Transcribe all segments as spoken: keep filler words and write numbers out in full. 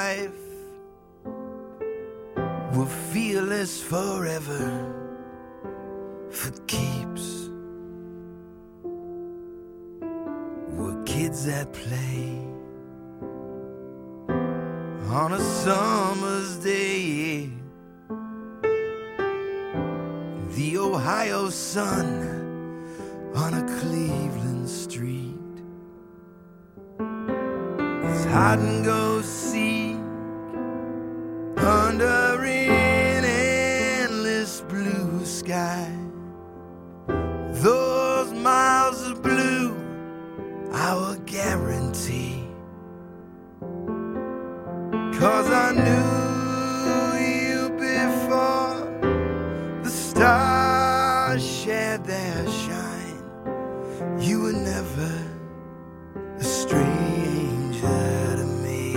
life were fearless forever, for keeps, were kids at play on a summer's day. The Ohio sun on a Cleveland street. It's hide and go seek under an endless blue sky. Those miles of blue, our guarantee. 'Cause I knew you before the stars shed their shine. You were never a stranger to me.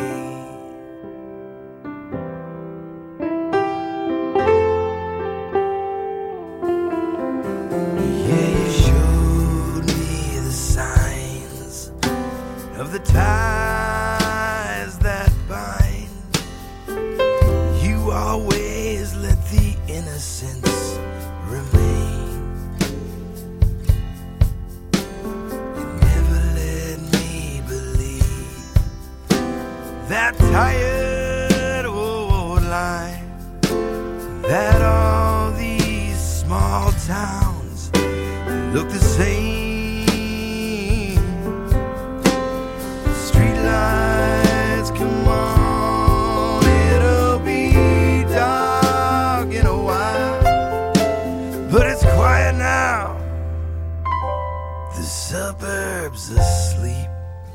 Yeah, you showed me the signs of the ties that bind. You always let the innocence remain. You never let me believe that tired old line, that all these small towns look the same. Street lights, come on, it'll be dark in a while, but it's quiet now. The suburbs asleep.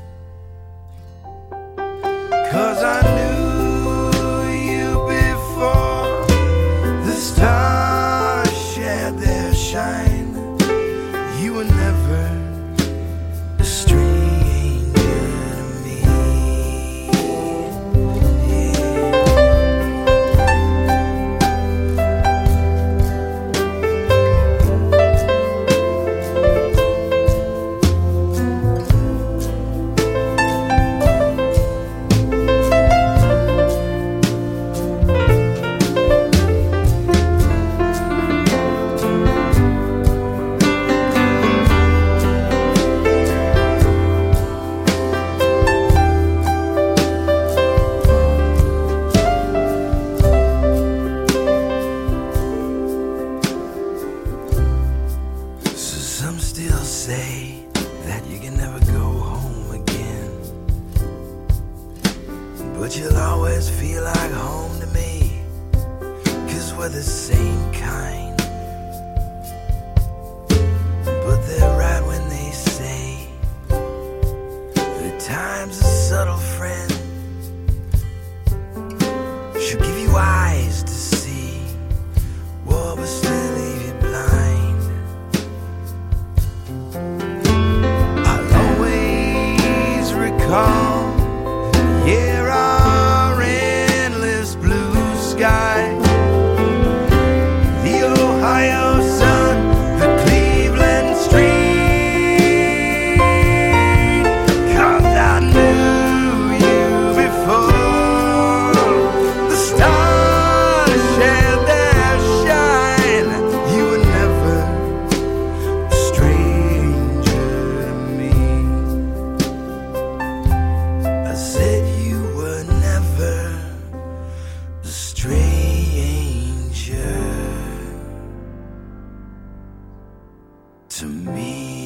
'Cause I knew you before the stars shed their shine. You were never a stranger to me. Some still say that you can never go home again, but you'll always feel like home to me, 'cause we're the same kind. But they're right when they say that time's a subtle friend. She'll give you eyes to see, well, but still leave you blind. I'll always recall, yeah, our endless blue sky. The Ohio sun, the Cleveland street. 'Cause I knew you before the stars shed their shine. You were never a stranger to me. I said you were never a stranger to me.